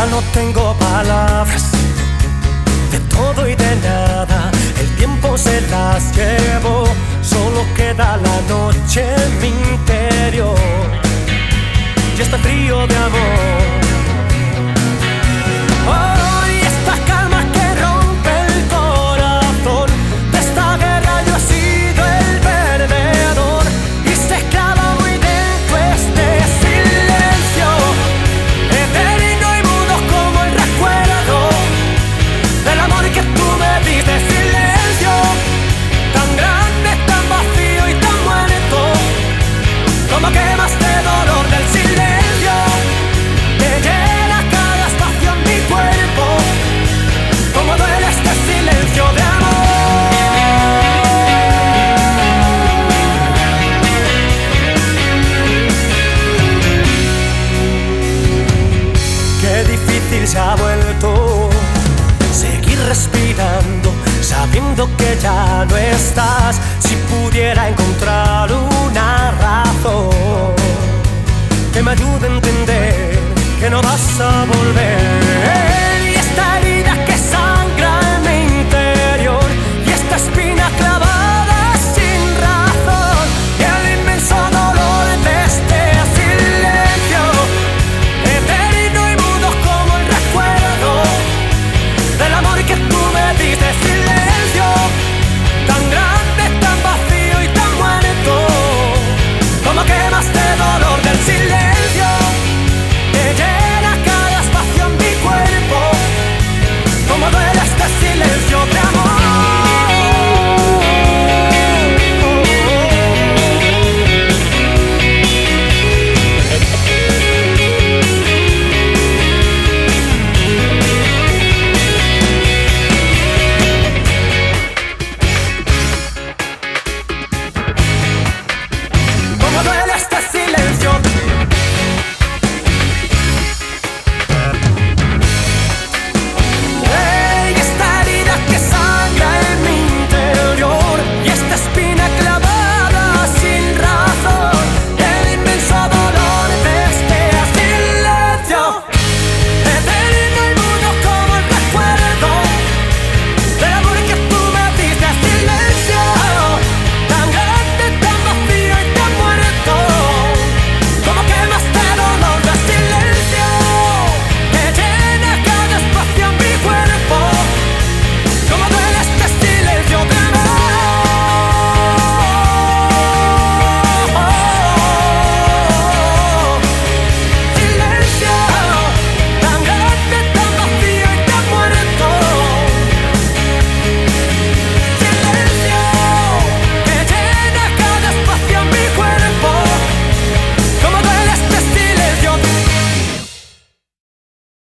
no tengo palabras, de todo y de nada, el tiempo se las llevó, solo queda la noche en mi interior y este frío de amor. Hoy esta calma que rompe el corazón, de esta guerra yo he sido el perdedor y se clava muy dentro este silencio, eterno y mudo como el recuerdo del amor que tú me diste. Silencio tan grande, tan vacío y tan muerto, como quemaste dolor del silencio, que llena cada espacio en mi cuerpo, como duele este silencio de amor. Qué difícil se ha vuelto seguir respirando, sabiendo que ya no estás. Si pudiera encontrar una razón que me ayude a entender que no vas a volver, y estaría